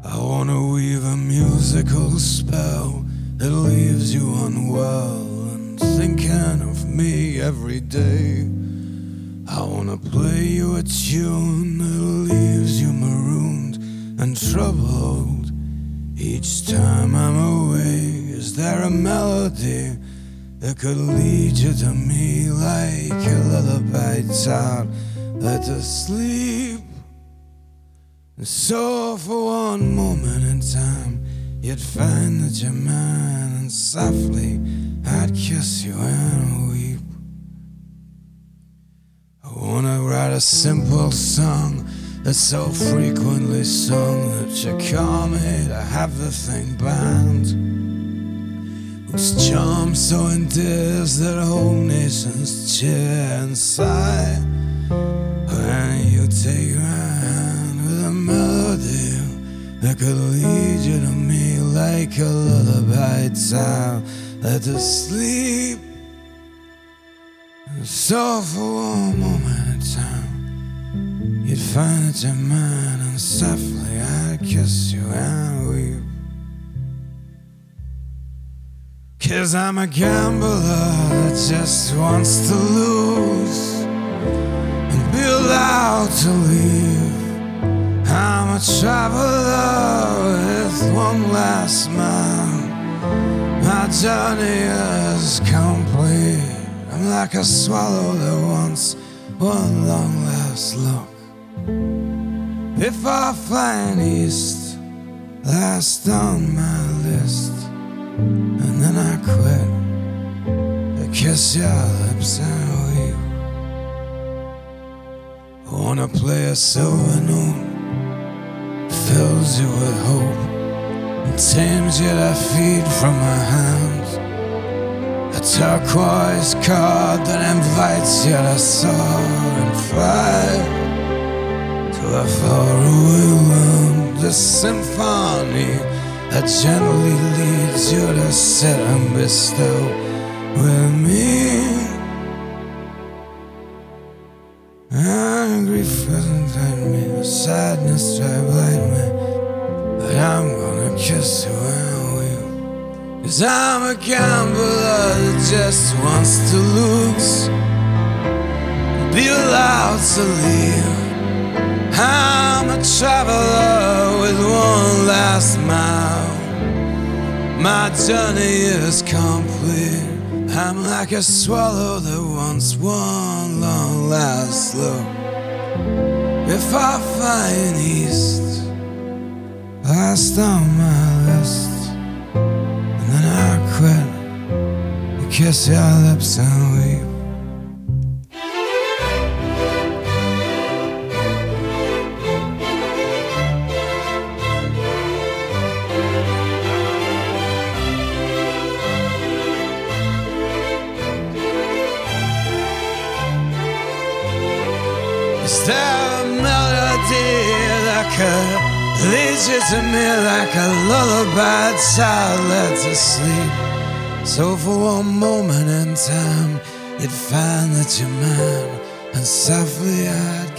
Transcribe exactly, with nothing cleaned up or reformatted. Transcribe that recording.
I wanna weave a musical spell that leaves you unwell and thinking of me every day. I wanna play you a tune that leaves you marooned and troubled each time I'm away. Is there a melody that could lead you to me like a lullaby child led to sleep? And so for one moment in time you'd find that you're mine, and softly I'd kiss you and weep. I wanna write a simple song that's so frequently sung that you call me to have the thing banned, whose charm so endears that whole nations cheer and sigh when you take my hand with a melody that could lead you to me like a lullaby child led to sleep. And so for one moment in time you'd find that you're mine, and softly I'd kiss you and weep. 'Cause I'm a gambler that just wants to lose and be allowed to leave. I'm a traveler with one last mile. My journey is complete. I'm like a swallow that wants one long last look before flying east, last on my list. And then I quit to kiss your lips and weep. I wanna play a silver note, fills you with hope and tames you to feed from my hands. A turquoise card that invites you to soar and fly to a faraway world. The symphony that gently leads you to sit and be still with me. And grief doesn't hide me, sadness try to blind me, but I'm gonna kiss you and weep. 'Cause I'm a gambler that just wants to lose, be allowed to leave. I'm a traveler with one last mile. My journey is complete. I'm like a swallow that wants one long last look before flying east, last on my list. And then I quit to kiss your lips and weep. Is there a melody that could lead you to me like a lullaby child led to sleep? So for one moment in time you'd find that you're mine, and softly I'd